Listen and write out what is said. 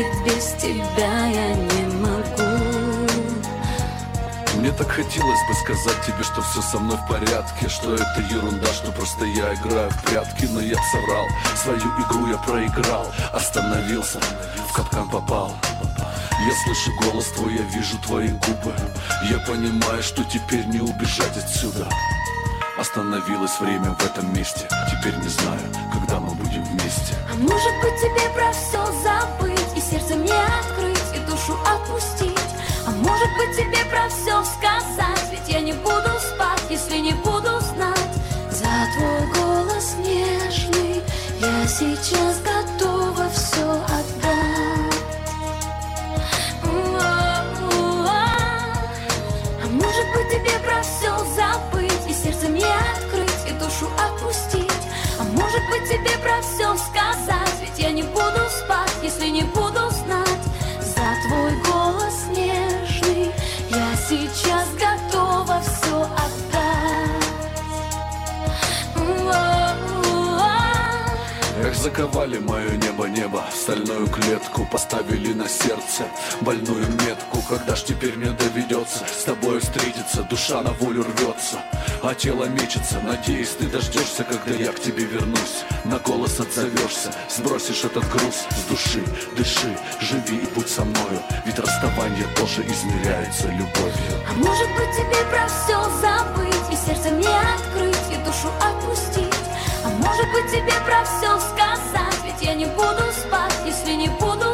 ведь без тебя я не могу. Мне так хотелось бы сказать тебе, что все со мной в порядке, что это ерунда, что просто я играю в прятки. Но я соврал, свою игру я проиграл, остановился, в капкан попал. Я слышу голос твой, я вижу твои губы. Я понимаю, что теперь не убежать отсюда. Остановилось время в этом месте. Теперь не знаю, когда мы будем вместе. А может быть тебе про все забыть, и сердце мне открыть, и душу отпустить. А может быть тебе про все сказать, ведь я не буду спать, если не буду знать. За твой голос нежный я сейчас готова все отдать. А может быть тебе про все забыть, и сердце мне открыть, и душу отпустить. А может быть тебе про все сказать, ведь я не буду спать, если не буду знать. За твой голос нежный я сейчас готова все отдать. Эх, заковали мое небо, в стальную клетку, поставили на сердце больную метку. Когда ж теперь мне доведется с тобой встретиться, душа на волю рвется, а тело мечется. Надеюсь, ты дождешься, когда я к тебе вернусь. На голос отзовешься, сбросишь этот груз с души. Дыши, живи и будь со мною, ведь расставание тоже измеряется любовью. А может быть тебе про все забыть, и сердце мне открыть, и душу отпустить. А может быть тебе про все сказать, ведь я не буду спать, если не буду